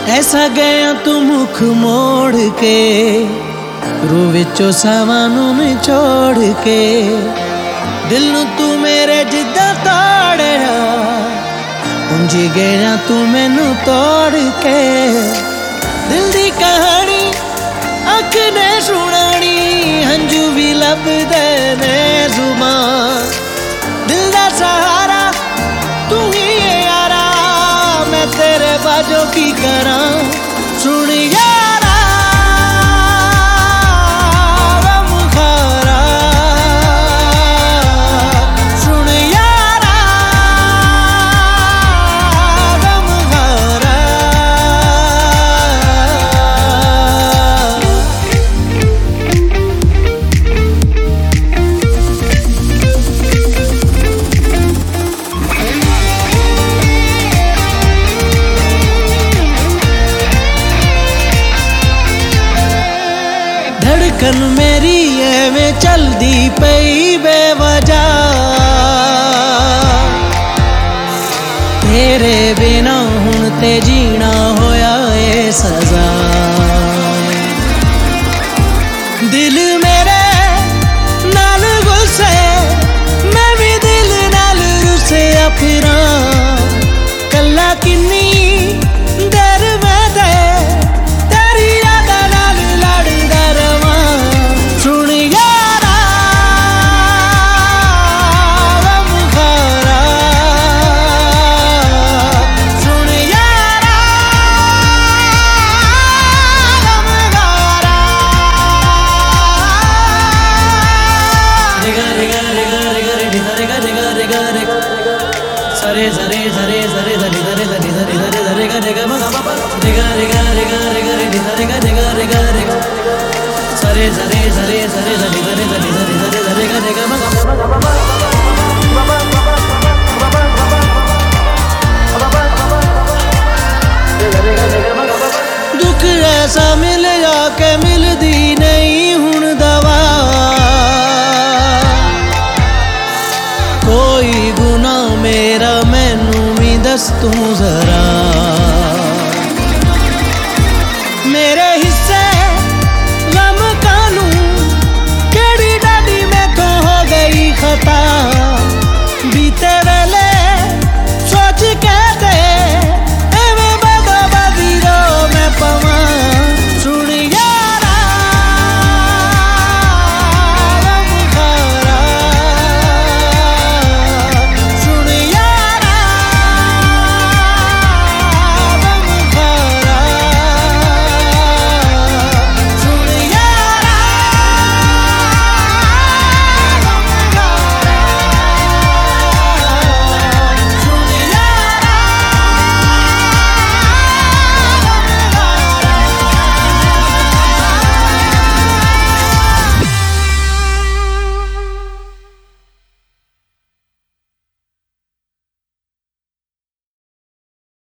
ऐसा गया तू मुख मोड़ के, रू विचों सावानू निचोड़ के, दिल नू तू मेरे जिद्दां तोड़िया, उंजी गया तू मैनू तोड़ के। दिल दी कहानी अख ने सुनानी, हंजू भी लभदे ने जुबान, दिल दा सहारा तू ही है यारा, मैं तेरे बाजो की करा। सुन यारा गम खारा, सुन यारा गम खारा। धड़कन मेरी एवें चलदी पई बेवजह, तेरे बिना हुण ते जीना होया ए सजा। दिल मेरे नाल गुस्से, मैं भी दिल नाल रुसिया फिरा, कल्ला किन्नी देर मैं ते तेरी यादां नाल लड़दा रवां। सुन यारा गम खारा, सुन यारा गम खारा। रिगा रिगा रिगा रिगा रिगा रिगा रिगा रिगा सरे सरे सरे सरे सरे सरे सरे सरे सरे सरे गा रिगा मा गा रिगा रिगा रिगा रिगा रिगा रिगा रिगा रिगा सरे सरे सरे सरे सरे सरे सरे सरे सरे सरे गा रिगा मा गा। दुख ऐसा मिल जाके मिलदी नहीं हुण दवा, कोई गुनाह मेरा मैनू भी दस तू जरा।